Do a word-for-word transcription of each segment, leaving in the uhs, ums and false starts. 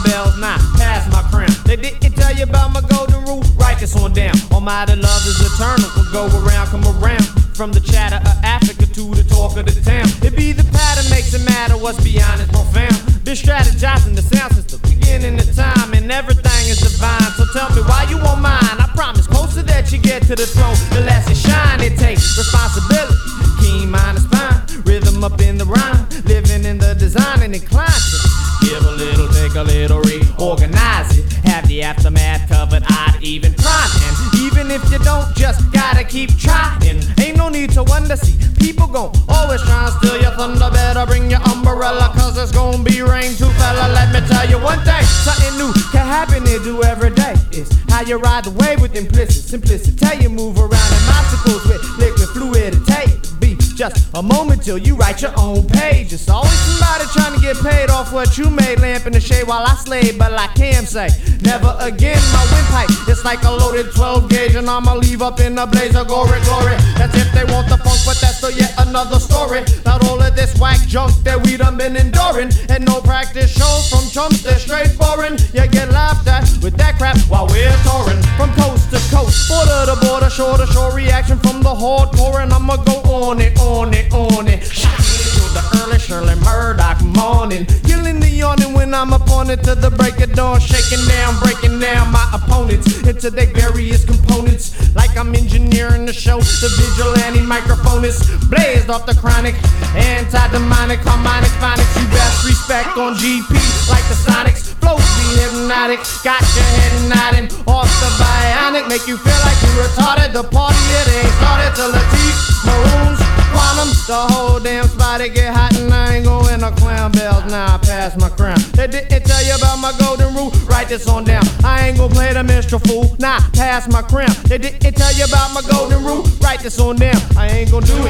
bells, nah, pass my crown. They didn't tell you about my golden rule, write this on down. Almighty love is eternal, will go around, come around. From the chatter of Africa to the talk of the town. It be the pattern makes it matter, what's beyond is profound. Been strategizing the sound system, beginning the time, and everything is divine. So tell me why you want mine. I promise, closer that you get to the throne, the less it shine. It takes responsibility, keen mind and spine, rhythm up in the rhyme, living in the design and inclined to give a little, take a little, reorganize it. Have the aftermath covered, I'd even prime. And even if you don't, just gotta keep trying. Ain't no need to wonder, see, people gon' always try and steal your thunder. Better bring your umbrella, cause it's gon' be rain too, fella. Let me tell you one thing, something new can happen to do every day. It's how you ride the wave with implicit simplicity. Tell you move around in obstacles with liquid fluidity. Be just a moment till you write your own page. It's always somebody trying to get paid off what you made. Lamp in the shade while I slay, but like Cam say, never again. My windpipe, it's like a loaded twelve gauge, and I'ma leave up in a blaze of glory, glory. That's if they want the funk, but that's still yet another story. Not all of this whack junk that we done been enduring, and no practice shows from chumps that's straight boring. You get laughed at with that crap while we're touring from coast to coast, border to border, shore to shore. Reaction from the hardcore, and I'ma go on it, on it, on it. Shot into the early Shirley Murdoch morning, killing the yawning when I'm upon it to the break of dawn, shaking down, breaking down my opponents into their various components, like I'm engineering the show. The vigilante microphone is blazed off the chronic, anti-demonic, harmonic phonics. You best respect on G P like the Sonics. Flows be hypnotic, got your head nodding off the bionic, make you feel like you retarded. The party it ain't started till the teeth maroons. Quantum, the whole damn spot it get hot, and I ain't going to clown bells. Now I pass my crown. They didn't tell you about my golden rule, write this on down. I ain't gonna play the minstrel fool, nah, pass my crown. They didn't tell you about my golden rule, write this on down. I ain't gonna do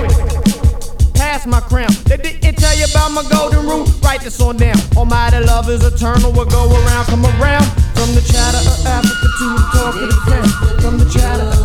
it, pass my crown. They didn't tell you about my golden rule, write this on down. Almighty love is eternal, will go around, come around. From the chatter of Africa to the talk of the town. From the chatter of